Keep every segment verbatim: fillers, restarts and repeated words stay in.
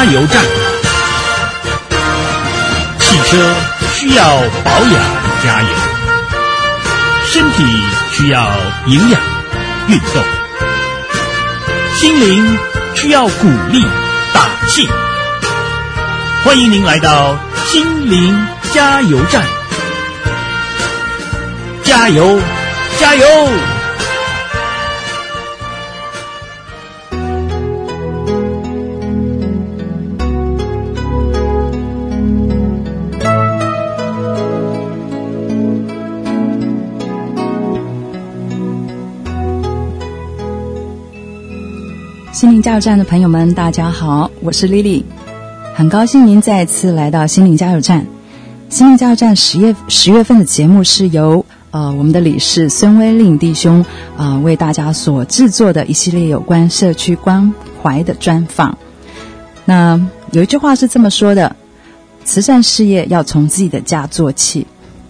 加油站。汽车需要保养加油，身体需要营养运动，心灵需要鼓励打气。欢迎您来到心灵加油站，加油加油！ 心灵加油站的朋友们，大家好，我是 Lily， 很高兴您再次来到心灵加油站。心灵加油站十月十月份的节目是由呃我们的理事孙威令弟兄呃为大家所制作的一系列有关社区关怀的专访。那有一句话是这么说的：慈善事业要从自己的家做起。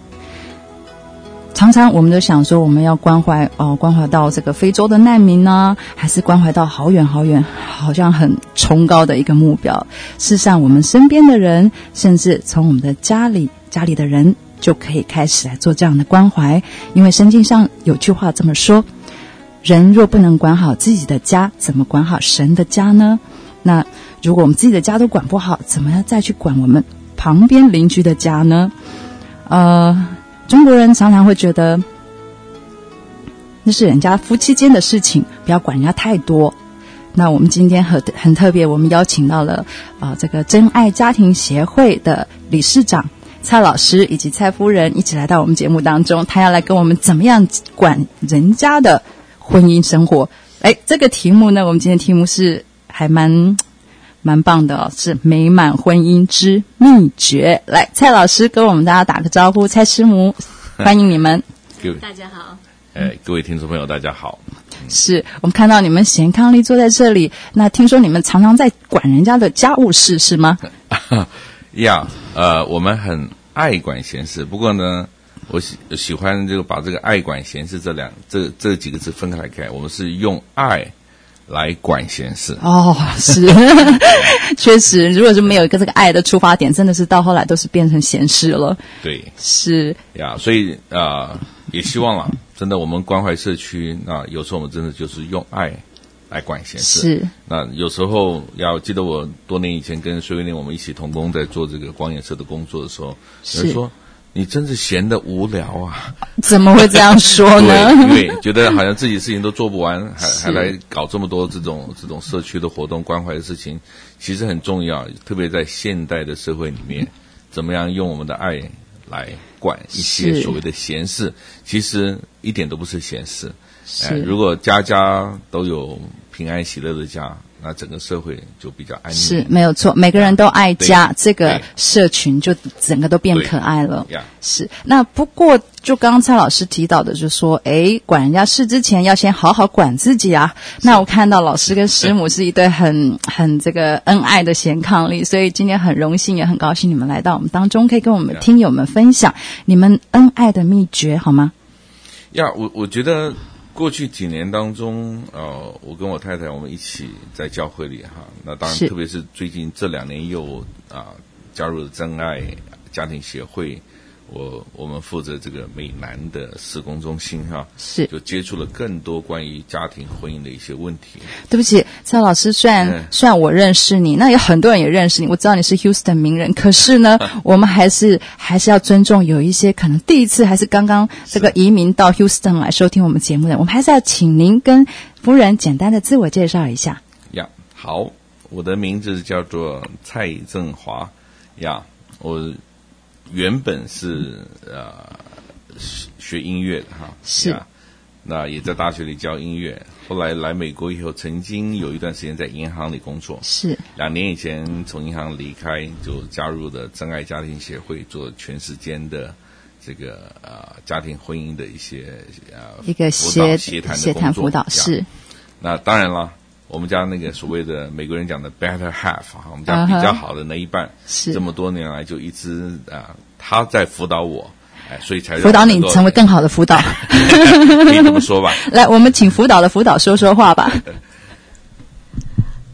常常我们都想说，我们要关怀哦，关怀到这个非洲的难民呢，还是关怀到好远好远，好像很崇高的一个目标。事实上，我们身边的人，甚至从我们的家里家里的人，就可以开始来做这样的关怀。因为圣经上有句话这么说：人若不能管好自己的家，怎么管好神的家呢？那如果我们自己的家都管不好，怎么样再去管我们旁边邻居的家呢？呃。中国人常常会觉得那是人家夫妻间的事情，不要管人家太多。那我们今天很很特别，我们邀请到了呃这个真爱家庭协会的理事长蔡老师以及蔡夫人一起来到我们节目当中，他要来跟我们怎么样管人家的婚姻生活。哎，这个题目呢，我们今天题目是还蛮蛮棒的哦，是美满婚姻之秘诀。来，蔡老师跟我们大家打个招呼。蔡师母，欢迎你们。 大家好。 哎，各位听众朋友大家好。 是我们看到你们贤伉俪坐在这里，那听说你们常常在管人家的家务事是吗？ 呀、yeah, 呃我们很爱管闲事，不过呢我喜喜欢这个把这个爱管闲事这两这这几个字分开来看，我们是用爱来管闲事。 哦，是确实如果是没有一个这个爱的出发点，真的是到后来都是变成闲事了。 对， 是呀，所以呃也希望啦，真的我们关怀社区，那有时候我们真的就是用爱来管闲事。 是，那有时候要记得我多年以前跟隋威廉我们一起同工在做这个光眼社的工作的时候，有人说你真是闲得无聊啊！ 怎么会这样说呢？ 对，因为觉得好像自己事情都做不完，还还来搞这么多这种这种社区的活动、关怀的事情，其实很重要。特别在现代的社会里面，怎么样用我们的爱来管一些所谓的闲事，其实一点都不是闲事。呃、如果家家都有平安喜乐的家，那整个社会就比较安宁。 是，没有错，每个人都爱家，这个社群就整个都变可爱了。是，那不过就刚刚蔡老师提到的，就说诶管人家事之前要先好好管自己啊。那我看到老师跟师母是一对很很这个恩爱的贤伉俪，所以今天很荣幸也很高兴你们来到我们当中，可以跟我们听友们分享你们恩爱的秘诀好吗？ 呀，我我觉得过去几年当中，呃，我跟我太太我们一起在教会里哈，那当然特别是最近这两年又啊、呃、加入了真爱家庭协会，我我们负责这个美南的事工中心哈， 是就接触了更多关于家庭婚姻的一些问题。 对不起，蔡老师，虽然、嗯、虽然我认识你，那有很多人也认识你，我知道你是 Houston 名人，可是呢，我们还是还是要尊重有一些可能第一次还是刚刚这个移民到 Houston 来收听我们节目的，我们还是要请您跟夫人简单的自我介绍一下。 呀，好，我的名字叫做蔡正华呀，我原本是呃学音乐的哈， 是， 那也在大学里教音乐。后来来美国以后，曾经有一段时间在银行里工作， 是。 两年以前从银行离开，就加入了真爱家庭协会，做全时间的这个呃家庭婚姻的一些呃一个协协谈协谈辅导是。 那当然了。我们家那个所谓的美国人讲的 better half 我们家比较好的那一半，是、uh-huh. 这么多年来就一直啊、呃，他在辅导我，哎，所以才辅导你成为更好的辅导， 可以这么说吧。 来，我们请辅导的辅导说说话吧。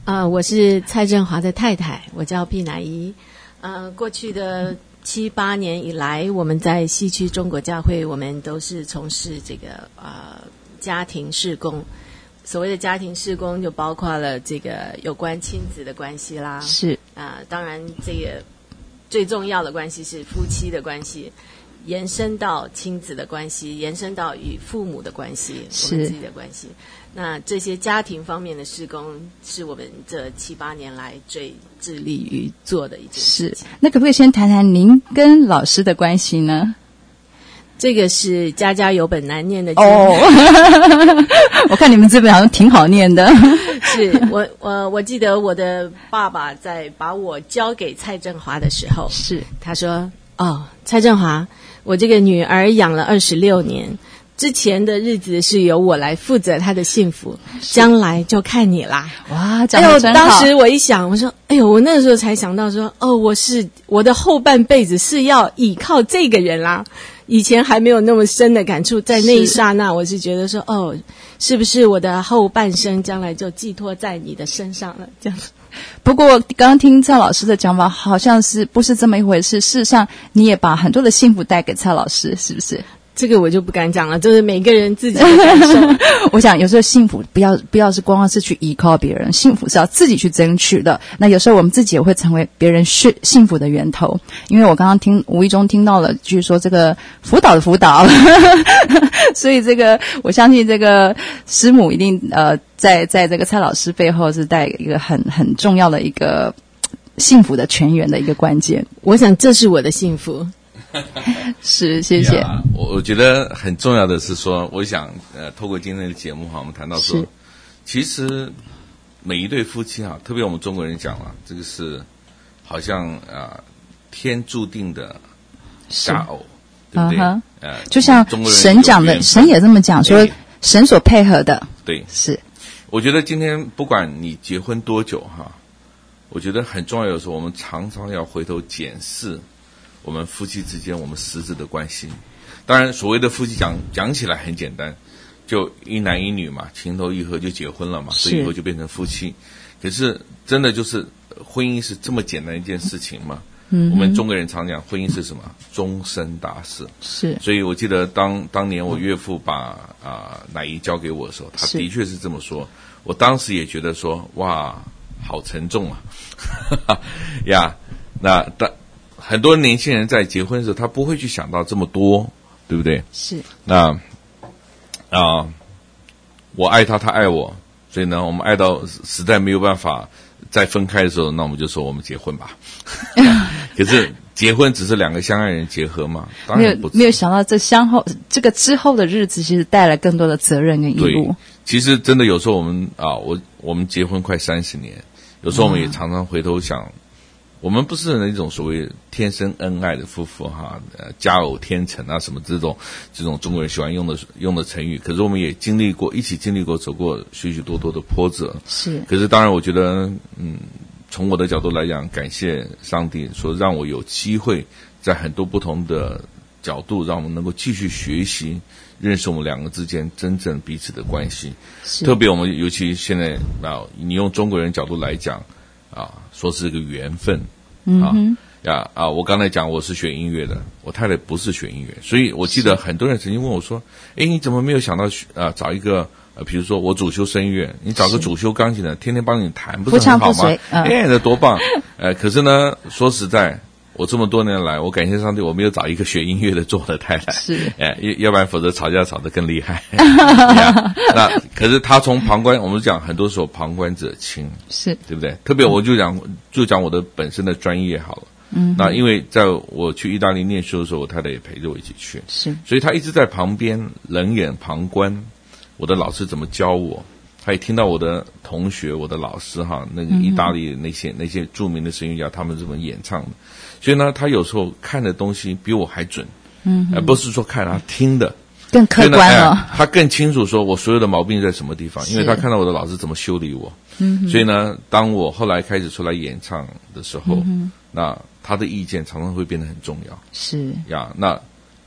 啊、呃，我是蔡振华的太太，我叫毕乃怡。呃，过去的七八年以来，我们在西区中国教会，我们都是从事这个呃家庭事工。所谓的家庭事工，就包括了这个有关亲子的关系啦， 是啊、呃，当然这个最重要的关系是夫妻的关系。延伸到亲子的关系，延伸到与父母的关系，我们自己的关系。那这些家庭方面的事工，是我们这七八年来最致力于做的一件事情。 是，那可不可以先谈谈您跟老师的关系呢？ 这个是家家有本难念的经。 哦，我看你们这本好像挺好念的。 是我我我记得我的爸爸在把我交给蔡振华的时候， 是他说：“哦，蔡振华。”我这个女儿养了二十六年，之前的日子是由我来负责她的幸福，将来就看你啦。 哇，讲哎呦， 得真好。 当时我一想，我说，哎呦，我那个时候才想到说，哦，我是我的后半辈子是要依靠这个人啦。以前还没有那么深的感触，在那一刹那，我是觉得说，哦，是不是我的后半生将来就寄托在你的身上了？这样。 不过刚刚听蔡老师的讲法，好像是不是这么一回事？事实上，你也把很多的幸福带给蔡老师，是不是？ 这个我就不敢讲了，就是每个人自己的感受。 我想有时候幸福不要不要是光光是去依靠别人，幸福是要自己去争取的。那有时候我们自己也会成为别人幸幸福的源头。因为我刚刚听无意中听到了，就是说这个辅导的辅导，所以这个我相信这个师母一定呃在在这个蔡老师背后是带一个很很重要的一个幸福的泉源的一个关键。 我想这是我的幸福。 是，谢谢。 呀我我觉得很重要的是说，我想呃，透过今天的节目哈，我们谈到说，其实每一对夫妻哈，特别我们中国人讲了，这个是好像啊、呃、天注定的佳偶，对不对？ 嗯、 呃， 就像神讲的，神也这么讲说，神所配合的， 对， 是。 我觉得今天不管你结婚多久哈，我觉得很重要的是，我们常常要回头检视我们夫妻之间我们实质的关系。当然所谓的夫妻讲讲起来很简单，就一男一女嘛，情投意合就结婚了嘛，所以以后就变成夫妻。可是真的就是婚姻是这么简单一件事情吗？嗯，我们中国人常讲婚姻是什么？终身大事。 是。 所以我记得当当年我岳父把啊、呃、乃姨交给我的时候，他的确是这么说。我当时也觉得说，哇，好沉重啊！呀，那当很多年轻人在结婚的时候，他不会去想到这么多，对不对？ 是。 那啊、呃，我爱他，他爱我，所以呢，我们爱到实在没有办法再分开的时候，那我们就说我们结婚吧。可是结婚只是两个相爱人结合嘛，当然不没有没有想到这相后这个之后的日子，其实带来更多的责任跟义务。 其实真的有时候我们啊，我我们结婚快三十年，有时候我们也常常回头想，我们不是那种所谓天生恩爱的夫妇哈，呃，佳偶天成啊什么这种这种中国人喜欢用的用的成语。可是我们也经历过，一起经历过，走过许许多多的波折。 是。 可是当然，我觉得，嗯，从我的角度来讲，感谢上帝说让我有机会在很多不同的角度，让我们能够继续学习。认识我们两个之间真正彼此的关系，特别我们尤其现在啊，你用中国人角度来讲啊，说是个缘分，啊呀啊！我刚才讲我是学音乐的，我太太不是学音乐，所以我记得很多人曾经问我说：“哎，你怎么没有想到啊找一个呃，比如说我主修声乐，你找个主修钢琴的，天天帮你弹，不是很好吗？哎，那多棒！呃，可是呢，说实在。”我这么多年来，我感谢上帝，我没有找一个学音乐的做我的太太， 是， 哎，要要不然否则吵架吵得更厉害。那可是他从旁观，我们讲很多时候旁观者清， 是对不对？特别我就讲就讲我的本身的专业好了。嗯，那因为在我去意大利念书的时候，我太太也陪着我一起去， 是， 所以他一直在旁边冷眼旁观我的老师怎么教我。他也听到我的同学、我的老师哈，那个意大利那些、嗯、那些著名的声乐家他们怎么演唱的，所以呢，他有时候看的东西比我还准，嗯，而、呃、不是说看他听的更客观了、 哎，他更清楚说我所有的毛病在什么地方，因为他看到我的老师怎么修理我，嗯，所以呢，当我后来开始出来演唱的时候，嗯、那他的意见常常会变得很重要， 是呀，那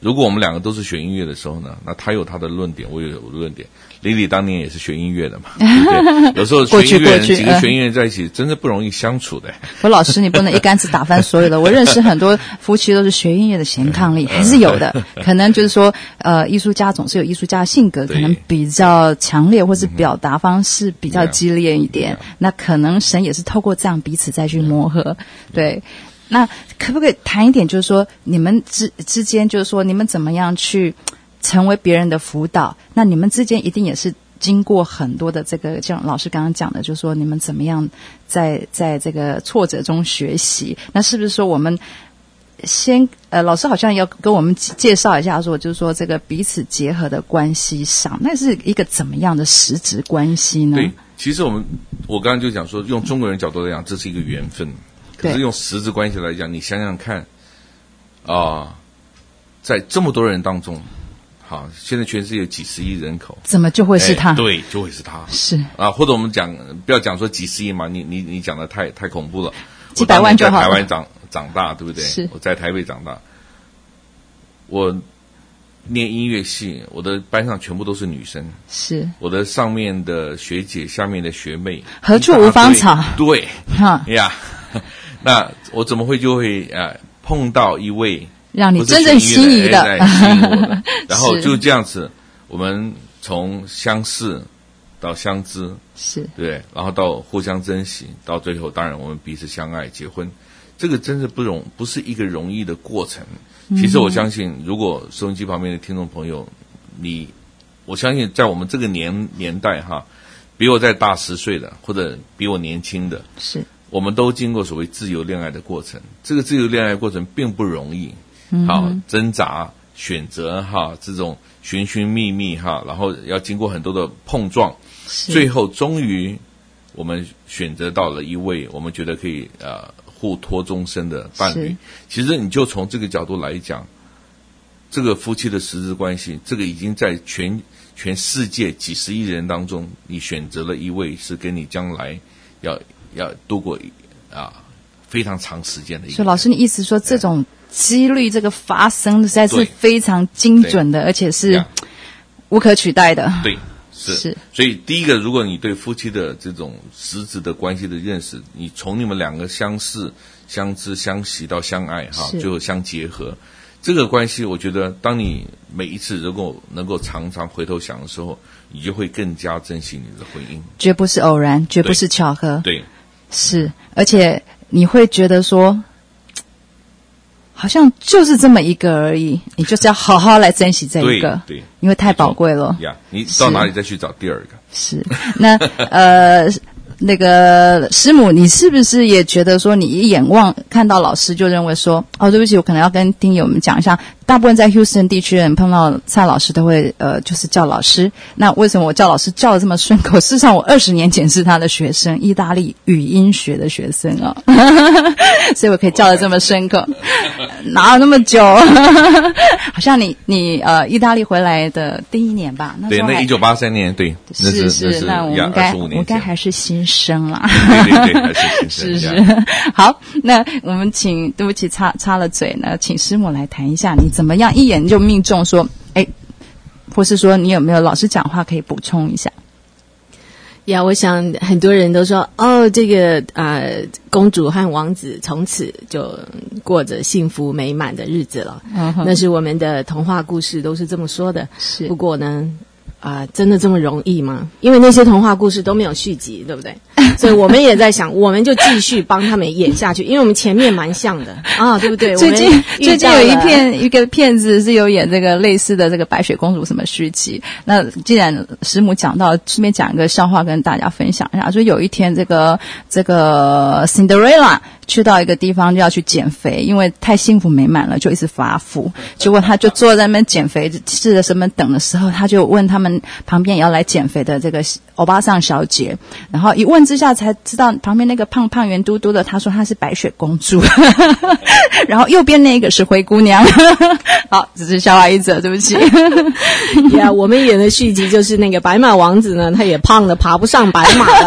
如果我们两个都是学音乐的时候呢，那他有他的论点，我有我的论点。李李当年也是学音乐的嘛，对不对？有时候学音乐人几个学音乐人在一起，真的不容易相处的。 我老师，你不能一竿子打翻所有的。我认识很多夫妻都是学音乐的，贤伉俪还是有的。可能就是说，呃，艺术家总是有艺术家的性格，可能比较强烈，或是表达方式比较激烈一点。那可能神也是透过这样彼此再去磨合，对。那可不可以谈一点，就是说你们之之间，就是说你们怎么样去成为别人的辅导？那你们之间一定也是经过很多的这个，像老师刚刚讲的，就是说你们怎么样在在这个挫折中学习？那是不是说我们先呃，老师好像要跟我们介绍一下说，就是说这个彼此结合的关系上，那是一个怎么样的实质关系呢？ 对，其实我们我刚刚就讲说，用中国人角度来讲，这是一个缘分。可是用实质关系来讲，你想想看啊、呃，在这么多人当中，好，现在全世界有几十亿人口， 怎么就会是他？ 对，就会是他。 是啊，或者我们讲，不要讲说几十亿嘛，你你你讲的太太恐怖了。 几百万就好了。 我在台湾长长大，对不对？ 是。 我在台北长大，我念音乐系，我的班上全部都是女生。 是。 我的上面的学姐，下面的学妹， 何处无芳草？ 对， 哈呀。那我怎么会就会啊碰到一位让你真正心仪的， 的吸引我的然后就这样子，我们从相识到相知， 是对，然后到互相珍惜，到最后当然我们彼此相爱结婚，这个真是不容不是一个容易的过程。其实我相信，如果收音机旁边的听众朋友，你我相信在我们这个年年代哈，比我再大十岁的，或者比我年轻的， 是。 我们都经过所谓自由恋爱的过程，这个自由恋爱过程并不容易，好挣扎、选择哈，这种寻寻觅觅哈，然后要经过很多的碰撞，最后终于我们选择到了一位我们觉得可以呃互托终身的伴侣。其实你就从这个角度来讲，这个夫妻的实质关系，这个已经在全全世界几十亿人当中，你选择了一位是跟你将来要。要度过啊非常长时间的一个。 所以老师，你意思说这种几率这个发生实在是非常精准的，而且是无可取代的。 对，是。是所以第一个，如果你对夫妻的这种实质的关系的认识，你从你们两个相识、相知、相惜到相爱哈，最后相结合，这个关系，我觉得当你每一次如果能够常常回头想的时候，你就会更加珍惜你的婚姻。绝不是偶然，绝不是巧合。 对。 是，而且你会觉得说，好像就是这么一个而已，你就是要好好来珍惜这一个， 对，对因为太宝贵了。 呀，你到哪里再去找第二个？ 是，那呃，那个师母，你是不是也觉得说，你一眼望看到老师就认为说，哦，对不起，我可能要跟听友们讲一下。大部分在 Houston 地区的人碰到蔡老师都会呃，就是叫老师。那为什么我叫老师叫得这么顺口？事实上，我二十年前是他的学生，意大利语音学的学生哦，所以我可以叫得这么顺口。哪有那么久？好像你你呃，意大利回来的第一年吧？那对，那一九八三年，对， 是是， 是那我应该我应该还是新生啦。 对对对，还是新生。是是。好，那我们请，对不起，插插了嘴呢，请师母来谈一下你怎么样一眼就命中说，哎，或是说你有没有老师讲话可以补充一下？ 呀，我想很多人都说，哦，这个呃，公主和王子从此就过着幸福美满的日子了。嗯，那是我们的童话故事都是这么说的。 是， 不过呢，啊、呃，真的这么容易吗？因为那些童话故事都没有续集，对不对？所以我们也在想，我们就继续帮他们演下去，因为我们前面蛮像的啊，对不对？ 最近最近有一片一个片子是有演这个类似的这个白雪公主什么续集。那既然师母讲到，顺便讲一个笑话跟大家分享一下。说有一天这个这个 Cinderella 去到一个地方就要去减肥，因为太幸福美满了，就一直发福。结果他就坐在那边减肥，试着什么等的时候，他就问他们旁边也要来减肥的这个欧巴桑小姐，然后一问之下才知道旁边那个胖胖圆嘟嘟的，她说她是白雪公主，然后右边那个是灰姑娘。好，只是笑话一则，对不起。 呀、yeah, 我们演的续集就是那个白马王子呢，他也胖的爬不上白马了。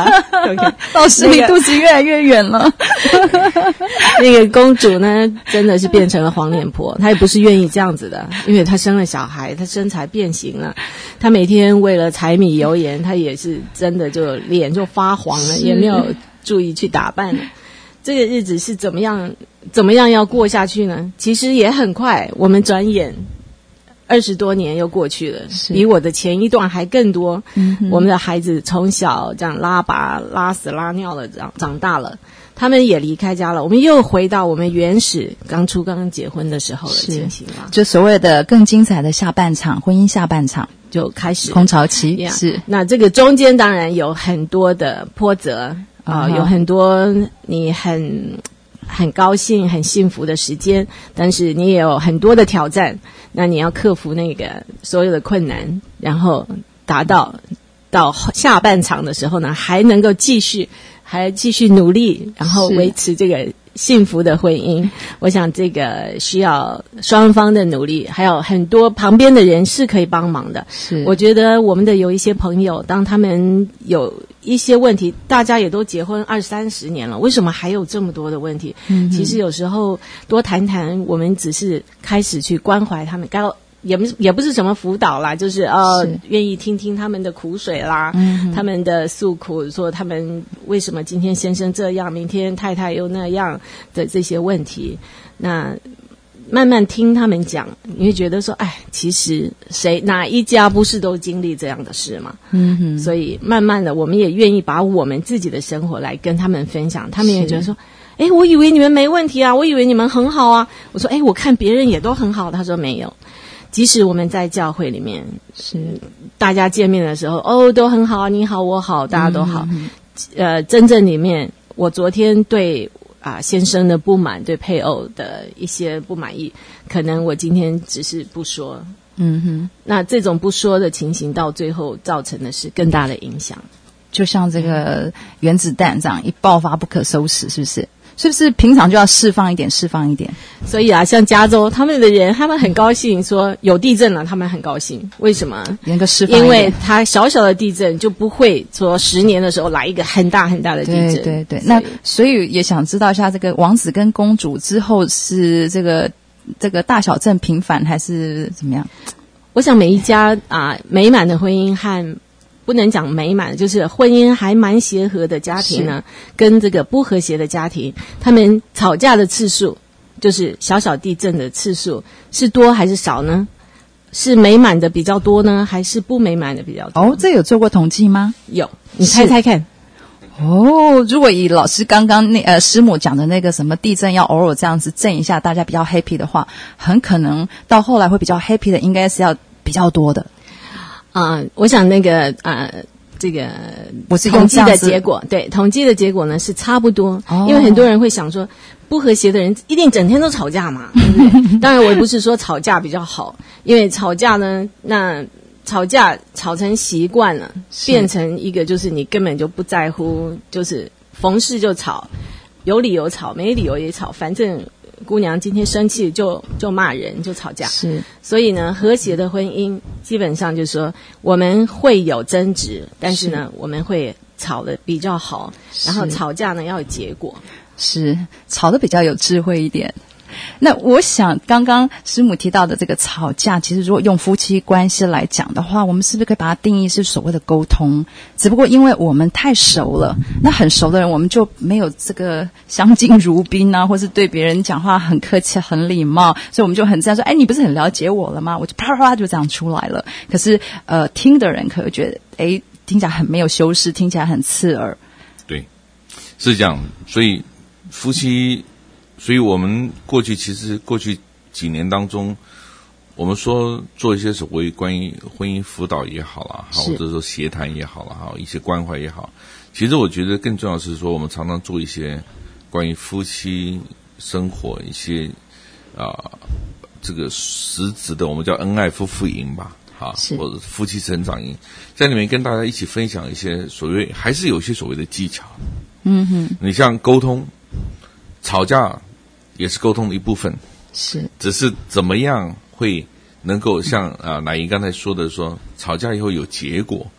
OK， 老师离肚子越来越远了。 那个公主呢，真的是变成了黄脸婆，她也不是愿意这样子的，因为她生了小孩，她身材变形了，她每天为了柴米油盐，她也是真的就脸就发黄了，也没有注意去打扮了。这个日子是怎么样怎么样要过下去呢？其实也很快，我们转眼二十多年又过去了，比我的前一段还更多。嗯、我们的孩子从小这样拉拔、拉屎、拉尿了，长长大了，他们也离开家了。我们又回到我们原始刚出刚刚结婚的时候的情形了， 就所谓的更精彩的下半场，婚姻下半场就开始空巢期。 Yeah, 是， 那这个中间当然有很多的波折啊、uh, ，有很多你很很高兴、很幸福的时间，但是你也有很多的挑战。那你要克服那个所有的困难，然后达到到下半场的时候呢，还能够继续，还继续努力，然后维持这个幸福的婚姻。我想这个需要双方的努力，还有很多旁边的人是可以帮忙的。 是， 我觉得我们的有一些朋友，当他们有一些问题，大家也都结婚二三十年了，为什么还有这么多的问题？嗯，其实有时候多谈谈，我们只是开始去关怀他们，该也不是也不是什么辅导啦，就是呃愿意听听他们的苦水啦，嗯，他们的诉苦，说他们为什么今天先生这样，明天太太又那样的这些问题，那慢慢听他们讲，你会觉得说，哎，其实谁哪一家不是都经历这样的事嘛？嗯哼，所以慢慢的，我们也愿意把我们自己的生活来跟他们分享，他们也觉得说，哎，我以为你们没问题啊，我以为你们很好啊。我说，哎，我看别人也都很好。他说没有，即使我们在教会里面是大家见面的时候，哦，都很好，你好，我好，大家都好。嗯、呃，真正里面，我昨天对。啊，先生的不满，对配偶的一些不满意，可能我今天只是不说，嗯哼，那这种不说的情形，到最后造成的是更大的影响， 就像这个原子弹这样一爆发不可收拾，是不是？是不是平常就要释放一点，释放一点？ 所以啊，像加州他们的人，他们很高兴说有地震了，他们很高兴。为什么？ 能够释放一点， 因为它小小的地震就不会说十年的时候来一个很大很大的地震。 对对对。那所以也想知道一下，这个王子跟公主之后是这个这个大小震频繁还是怎么样？ 我想每一家啊美满的婚姻和不能讲美满，就是婚姻还蛮协和的家庭呢，跟这个不和谐的家庭，他们吵架的次数，就是小小地震的次数是多还是少呢？是美满的比较多呢，还是不美满的比较多？ 哦，这有做过统计吗？ 有，你猜猜看。 哦，如果以老师刚刚那呃师母讲的那个什么地震要偶尔这样子震一下，大家比较 happy 的话，很可能到后来会比较 happy 的，应该是要比较多的。 啊、呃，我想那个啊、呃，这个我是统计的结果，对，统计的结果呢是差不多，哦、因为很多人会想说，不和谐的人一定整天都吵架嘛，对不对？当然，我也不是说吵架比较好，因为吵架呢，那吵架吵成习惯了，变成一个就是你根本就不在乎，就是逢事就吵，有理由吵，没理由也吵，反正。姑娘今天生气就就骂人就吵架， 是，所以呢，和谐的婚姻基本上就是说我们会有争执，但是呢，是我们会吵得比较好，然后吵架呢要有结果， 是吵得比较有智慧一点。那我想刚刚师母提到的这个吵架，其实如果用夫妻关系来讲的话，我们是不是可以把它定义是所谓的沟通？只不过因为我们太熟了，那很熟的人我们就没有这个相敬如宾啊，或是对别人讲话很客气很礼貌，所以我们就很自然说，哎，你不是很了解我了吗？我就啪啪啪就这样出来了。可是呃，听的人可能觉得，哎，听起来很没有修饰，听起来很刺耳。 对，是这样。所以夫妻所以我们过去其实过去几年当中，我们说做一些所谓关于婚姻辅导也好啦，或者说协谈也好啦，哈，一些关怀也好，其实我觉得更重要的是说，我们常常做一些关于夫妻生活一些啊、呃、这个实质的，我们叫恩爱夫妇营吧，哈，或者夫妻成长营，在里面跟大家一起分享一些所谓还是有些所谓的技巧。嗯哼，你像沟通。吵架也是沟通的一部分， 是， 只是怎么样会能够像啊乃姨刚才说的说，吵架以后有结果，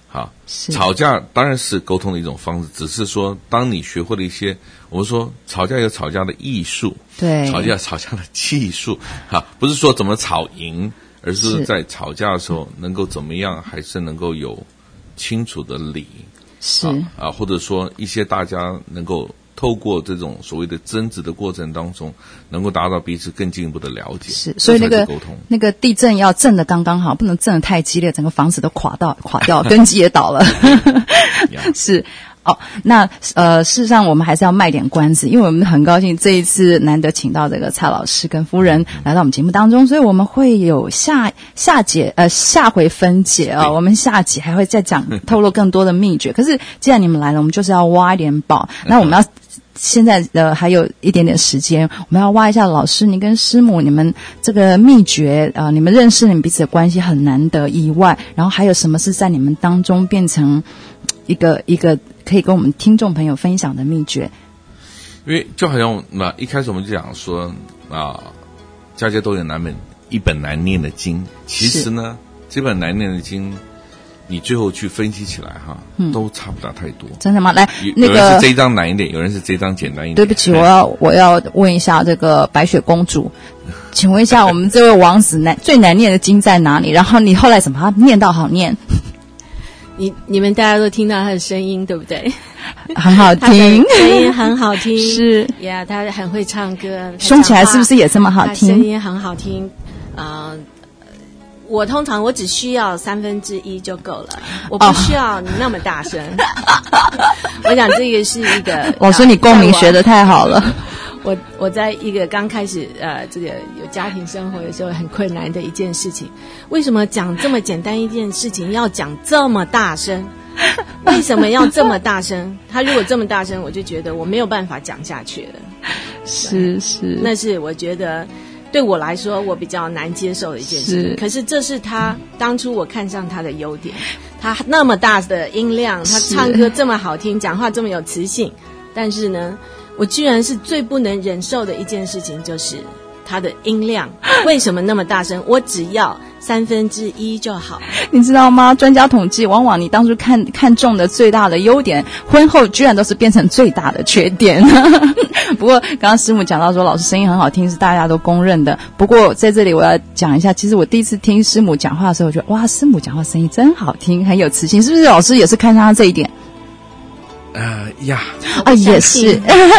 好，吵架当然是沟通的一种方式，只是说当你学会了一些，我们说吵架有吵架的艺术， 对， 吵架吵架的技术，哈，不是说怎么吵赢，而是在吵架的时候能够怎么样，还是能够有清楚的理， 是啊, 啊，或者说一些大家能够透过这种所谓的争执的过程当中，能够达到彼此更进一步的了解。 是，所以那个沟通，那个地震要震得刚刚好，不能震得太激烈，整个房子都垮到垮掉，根基也倒了。是。哦，那呃，事实上我们还是要卖点关子，因为我们很高兴这一次难得请到这个蔡老师跟夫人来到我们节目当中，所以我们会有下下节呃下回分解啊、哦，我们下集还会再讲透露更多的秘诀。可是既然你们来了，我们就是要挖一点宝，那我们要。现在呃还有一点点时间，我们要挖一下老师，你跟师母你们这个秘诀啊、呃，你们认识你们彼此的关系很难得以外，然后还有什么是在你们当中变成一个一个可以跟我们听众朋友分享的秘诀？ 因为就好像那一开始我们就讲说啊，家家都有难本一本难念的经，其实呢这本难念的经。你最后去分析起来哈，嗯、都差不了太多。 真的吗？来， 那个有人是这一张难一点，有人是这一张简单一点。 对不起，我要我要问一下这个白雪公主，请问一下，我们这位王子难最难念的经在哪里？然后你后来怎么把它念到好念？ 你你们大家都听到他的声音，对不对？ 很好听， 声音很好听， 是呀， yeah, 他很会唱歌， 凶起来是不是也这么好听？ 声音很好听，啊、呃。我通常我只需要三分之一就够了，我不需要你那么大声。我想这个是一个老师，你共鸣学得太好了。 我我在一个刚开始呃这个有家庭生活的时候很困难的一件事情，为什么讲这么简单一件事情要讲这么大声？为什么要这么大声？他如果这么大声，我就觉得我没有办法讲下去了。 是是， 那是我觉得。对我来说我比较难接受的一件事，可是这是他当初我看上他的优点，他那么大的音量，他唱歌这么好听，讲话这么有磁性，但是呢我居然是最不能忍受的一件事情，就是他的音量为什么那么大声？我只要三分之一就好。 你知道吗？专家统计，往往你当初看看中的最大的优点，婚后居然都是变成最大的缺点。不过刚刚师母讲到说老师声音很好听是大家都公认的，不过在这里我要讲一下，其实我第一次听师母讲话的时候，我觉得哇，师母讲话声音真好听，很有磁性，是不是老师也是看上他这一点？ 呃呀， 啊也是，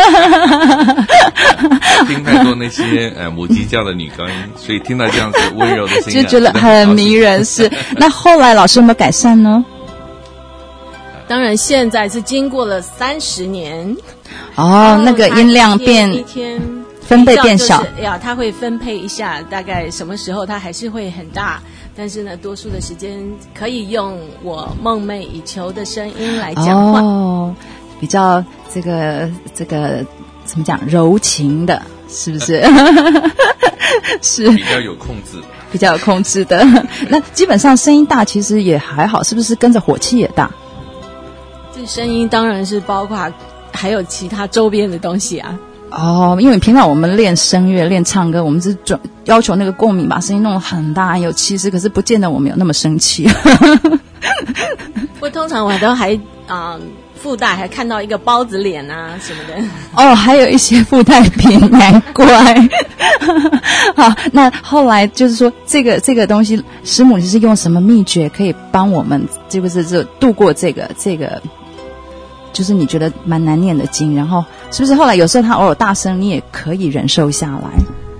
听太多那些呃母鸡叫的女高音，所以听到这样子温柔的声音， 就觉得很迷人。是，那后来老师有没有改善呢？ 当然，现在是经过了三十年， 哦，那个音量变一天分贝变小， 呀，它会分配一下，大概什么时候它还是会很大。但是呢，多数的时间可以用我梦寐以求的声音来讲话， 哦，比较这个这个怎么讲柔情的，是不是？是比较有控制的， 比较有控制的。那基本上声音大其实也还好，是不是跟着火气也大？ 这声音当然是包括还有其他周边的东西啊。 哦，因为平常我们练声乐、练唱歌，我们是要求那个共鸣，把声音弄得很大、很有气势，可是不见得我们有那么生气。 我通常我都还啊、呃、附带还看到一个包子脸啊什么的。 哦，还有一些附带品，难怪。好，那后来就是说，这个这个东西，师母你是用什么秘诀可以帮我们，是不是就度过这个这个？就是你觉得蛮难念的经，然后是不是后来有时候他偶尔大声，你也可以忍受下来？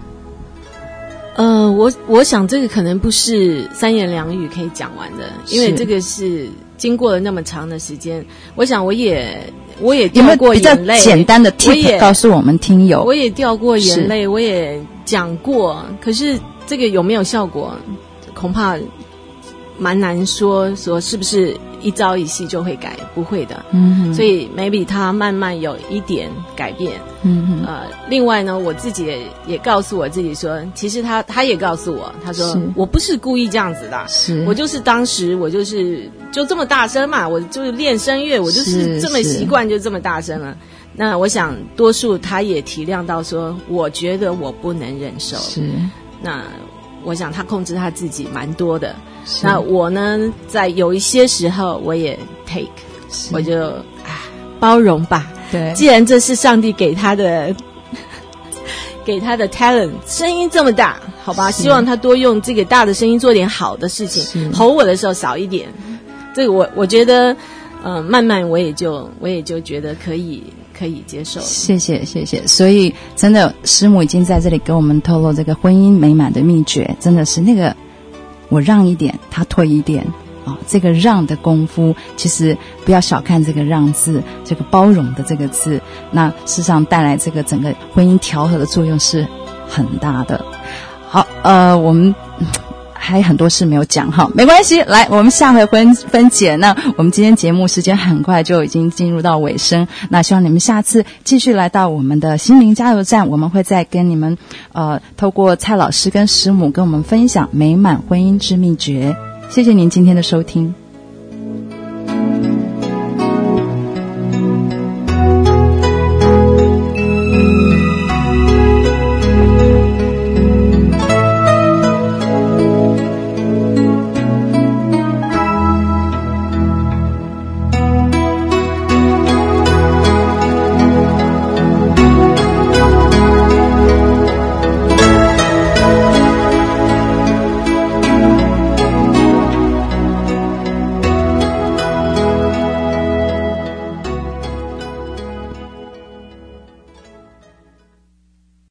呃，我我想这个可能不是三言两语可以讲完的，因为这个是经过了那么长的时间。我想我也我也掉过眼泪，有没有比较简单的 tip 告诉我们听友？ 我也掉过眼泪，我也讲过，可是这个有没有效果，恐怕蛮难说，说是不是一朝一夕就会改，不会的。嗯，所以 maybe 他慢慢有一点改变。嗯呃，另外呢，我自己也也告诉我自己说，其实他他也告诉我，他说我不是故意这样子的，是我就是当时我就是就这么大声嘛，我就是练声乐，我就是这么习惯就这么大声了。那我想多数他也体谅到说，我觉得我不能忍受。是，那我想他控制他自己蛮多的。那我呢，在有一些时候我也 take， 我就啊包容吧。 对， 既然这是上帝给他的给他的 talent， 声音这么大，好吧，希望他多用这个大的声音做点好的事情，吼我的时候少一点。这个我我觉得，呃，慢慢我也就我也就觉得可以可以接受。 谢谢谢谢。所以真的，师母已经在这里给我们透露这个婚姻美满的秘诀，真的是那个我让一点，他退一点。哦，这个让的功夫，其实不要小看这个让字，这个包容的这个字，那事实上带来这个整个婚姻调和的作用是很大的。好，呃，我们还有很多事没有讲哈，没关系，来，我们下回分分解。那我们今天节目时间很快就已经进入到尾声，那希望你们下次继续来到我们的心灵加油站，我们会再跟你们呃，透过蔡老师跟师母跟我们分享美满婚姻之秘诀。谢谢您今天的收听。